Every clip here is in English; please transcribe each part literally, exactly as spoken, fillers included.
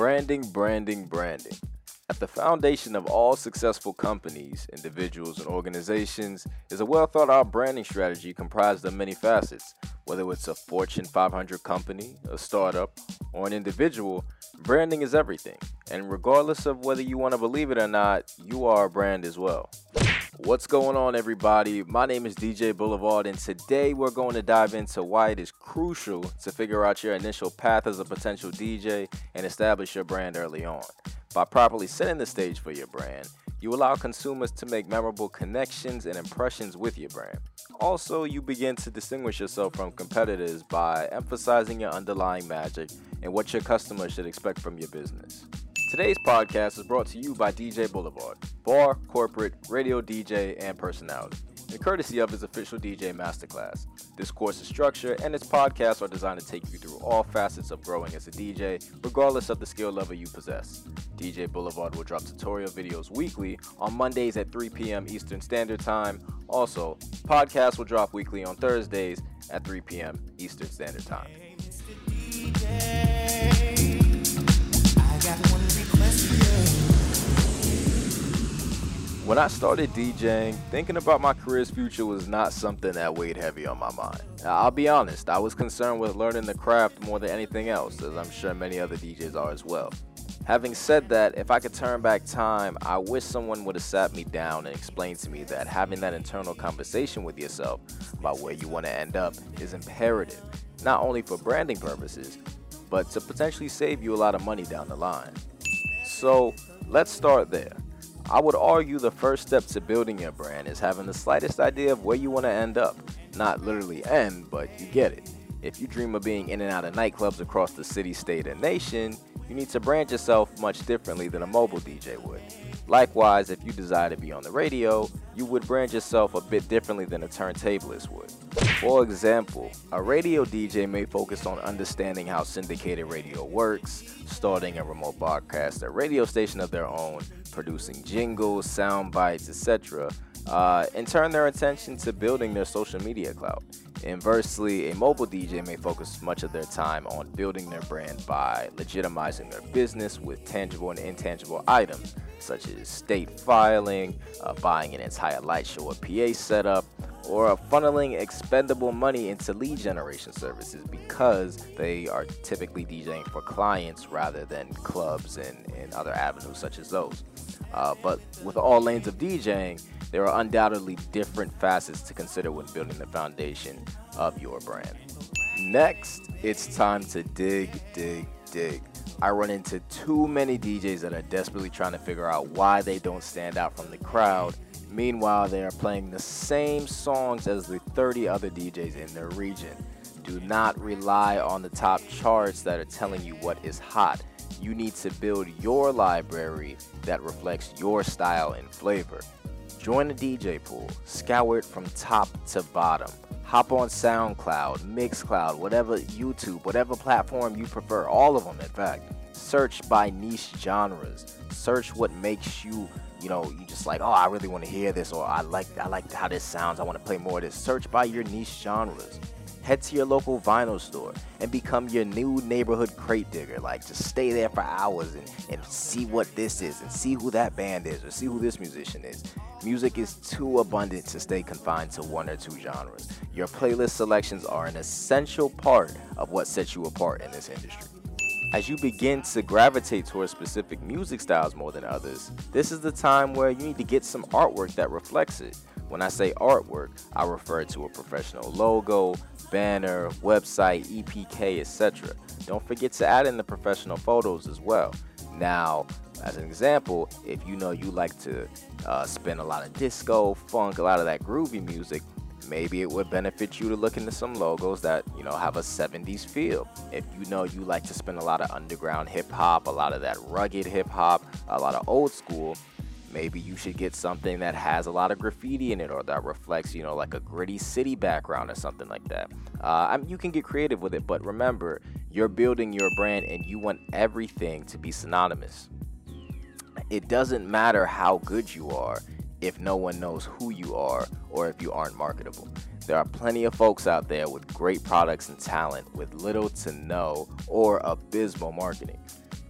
Branding, branding, branding. At the foundation of all successful companies, individuals, and organizations is a well thought out branding strategy comprised of many facets. Whether it's a Fortune five hundred company, a startup, or an individual, branding is everything. And regardless of whether you want to believe it or not, you are a brand as well. What's going on, everybody? My name is D J Boulevard, and today we're going to dive into why it is crucial to figure out your initial path as a potential D J and establish your brand early on. By properly setting the stage for your brand, you allow consumers to make memorable connections and impressions with your brand. Also, you begin to distinguish yourself from competitors by emphasizing your underlying magic and what your customers should expect from your business. Today's podcast is brought to you by D J Boulevard, bar, corporate, radio D J, and personality, and courtesy of his official D J Masterclass. This course's structure and its podcasts are designed to take you through all facets of growing as a D J, regardless of the skill level you possess. D J Boulevard will drop tutorial videos weekly on Mondays at three p.m. Eastern Standard Time. Also, podcasts will drop weekly on Thursdays at three p.m. Eastern Standard Time. When I started DJing, thinking about my career's future was not something that weighed heavy on my mind. Now, I'll be honest, I was concerned with learning the craft more than anything else, as I'm sure many other D Js are as well. Having said that, if I could turn back time, I wish someone would have sat me down and explained to me that having that internal conversation with yourself about where you want to end up is imperative, not only for branding purposes, but to potentially save you a lot of money down the line. So, let's start there. I would argue the first step to building your brand is having the slightest idea of where you want to end up. Not literally end, but you get it. If you dream of being in and out of nightclubs across the city, state, and nation, you need to brand yourself much differently than a mobile D J would. Likewise, if you desire to be on the radio, you would brand yourself a bit differently than a turntablist would. For example, a radio D J may focus on understanding how syndicated radio works, starting a remote broadcast a radio station of their own, producing jingles, sound bites, et cetera, uh, and turn their attention to building their social media clout. Inversely, a mobile D J may focus much of their time on building their brand by legitimizing their business with tangible and intangible items, such as state filing, uh, buying an entire light show or P A setup, or funneling expendable money into lead generation services because they are typically DJing for clients rather than clubs and, and other avenues such as those. Uh, but with all lanes of DJing, there are undoubtedly different facets to consider when building the foundation of your brand. Next, it's time to dig, dig, dig. I run into too many D Js that are desperately trying to figure out why they don't stand out from the crowd. Meanwhile, they are playing the same songs as the thirty other D Js in their region. Do not rely on the top charts that are telling you what is hot. You need to build your library that reflects your style and flavor. Join the D J pool, scour it from top to bottom. Hop on SoundCloud, Mixcloud, whatever, YouTube, whatever platform you prefer, all of them in fact. Search by niche genres. Search what makes you, you know, you just like, oh, I really want to hear this, or I like I like how this sounds, I want to play more of this. Search by your niche genres. Head to your local vinyl store and become your new neighborhood crate digger. Like, just stay there for hours and, and see what this is and see who that band is or see who this musician is. Music is too abundant to stay confined to one or two genres. Your playlist selections are an essential part of what sets you apart in this industry. As you begin to gravitate towards specific music styles more than others, this is the time where you need to get some artwork that reflects it. When I say artwork, I refer to a professional logo, banner, website, E P K, et cetera. Don't forget to add in the professional photos as well. Now, as an example, if you know you like to uh, spin a lot of disco, funk, a lot of that groovy music, maybe it would benefit you to look into some logos that, you know, have a seventies feel. If you know you like to spin a lot of underground hip hop, a lot of that rugged hip hop, a lot of old school, maybe you should get something that has a lot of graffiti in it or that reflects, you know, like a gritty city background or something like that. Uh, I mean, you can get creative with it, but remember, you're building your brand and you want everything to be synonymous. It doesn't matter how good you are if no one knows who you are or if you aren't marketable. There are plenty of folks out there with great products and talent with little to no or abysmal marketing.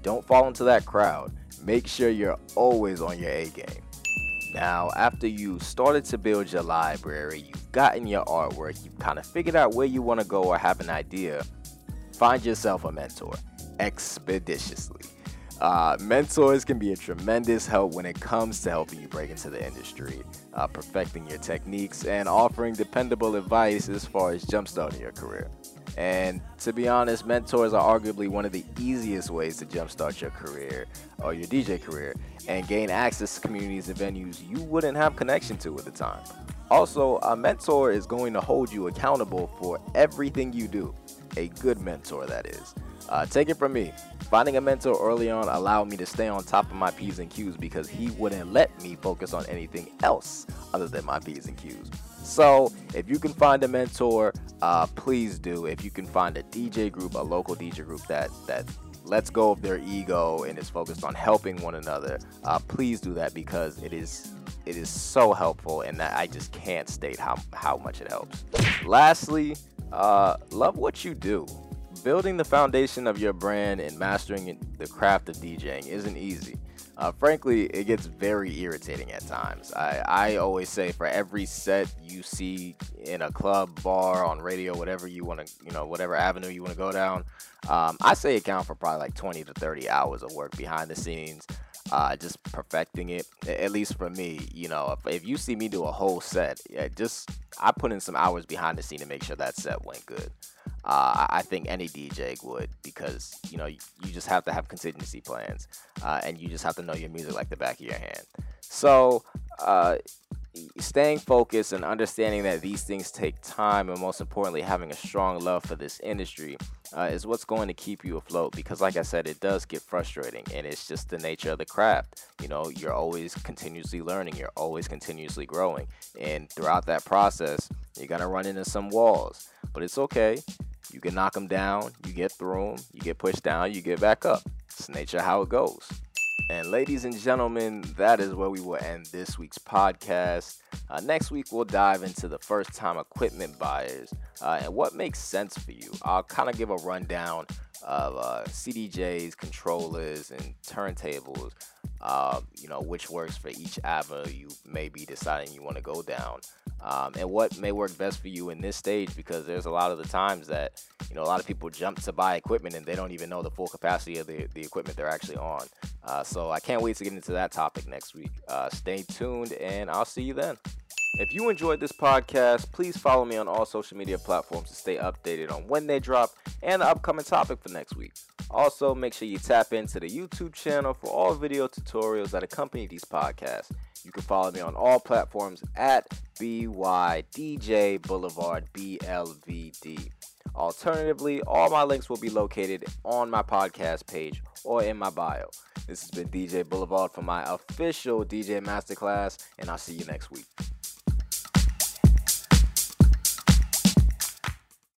don't fall into that crowd. Make sure you're always on your A game. Now, after you started to build your library, you've gotten your artwork, you've kind of figured out where you want to go or have an idea, find yourself a mentor expeditiously. Uh, mentors can be a tremendous help when it comes to helping you break into the industry, uh, perfecting your techniques, and offering dependable advice as far as jumpstarting your career. And to be honest, mentors are arguably one of the easiest ways to jumpstart your career or your D J career and gain access to communities and venues you wouldn't have connection to at the time. Also, a mentor is going to hold you accountable for everything you do. A good mentor, that is. Uh, take it from me. Finding a mentor early on allowed me to stay on top of my P's and Q's because he wouldn't let me focus on anything else other than my P's and Q's. So if you can find a mentor, uh, please do. If you can find a D J group, a local D J group that that lets go of their ego and is focused on helping one another, uh, please do that because it is it is so helpful, and that I just can't state how, how much it helps. Lastly, uh, love what you do. Building the foundation of your brand and mastering the craft of DJing isn't easy. Uh, frankly, it gets very irritating at times. I, I always say for every set you see in a club, bar, on radio, whatever you want to, you know, whatever avenue you want to go down, um, I say account for probably like twenty to thirty hours of work behind the scenes, uh, just perfecting it. At least for me, you know, if, if you see me do a whole set, yeah, just I put in some hours behind the scene to make sure that set went good. Uh, I think any D J would, because you know you, you just have to have contingency plans, uh, and you just have to know your music like the back of your hand. So, uh, staying focused and understanding that these things take time, and most importantly, having a strong love for this industry, uh, is what's going to keep you afloat. Because, like I said, it does get frustrating, and it's just the nature of the craft. You know, you're always continuously learning, you're always continuously growing, and throughout that process, you're gonna run into some walls, but it's okay. You can knock them down, you get through them, you get pushed down, you get back up. It's the nature of how it goes. And ladies and gentlemen, that is where we will end this week's podcast. Uh, next week, we'll dive into the first-time equipment buyers uh, and what makes sense for you. I'll kind of give a rundown of uh, C D Js, controllers, and turntables, uh, you know, which works for each avenue you may be deciding you want to go down. Um, and what may work best for you in this stage, because there's a lot of the times that, you know, a lot of people jump to buy equipment and they don't even know the full capacity of the, the equipment they're actually on. Uh, so I can't wait to get into that topic next week. Uh, stay tuned, and I'll see you then. If you enjoyed this podcast, please follow me on all social media platforms to stay updated on when they drop and the upcoming topic for next week. Also, make sure you tap into the YouTube channel for all video tutorials that accompany these podcasts. You can follow me on all platforms at B Y D J Boulevard, B L V D. Alternatively, all my links will be located on my podcast page or in my bio. This has been D J Boulevard for my official D J Masterclass, and I'll see you next week.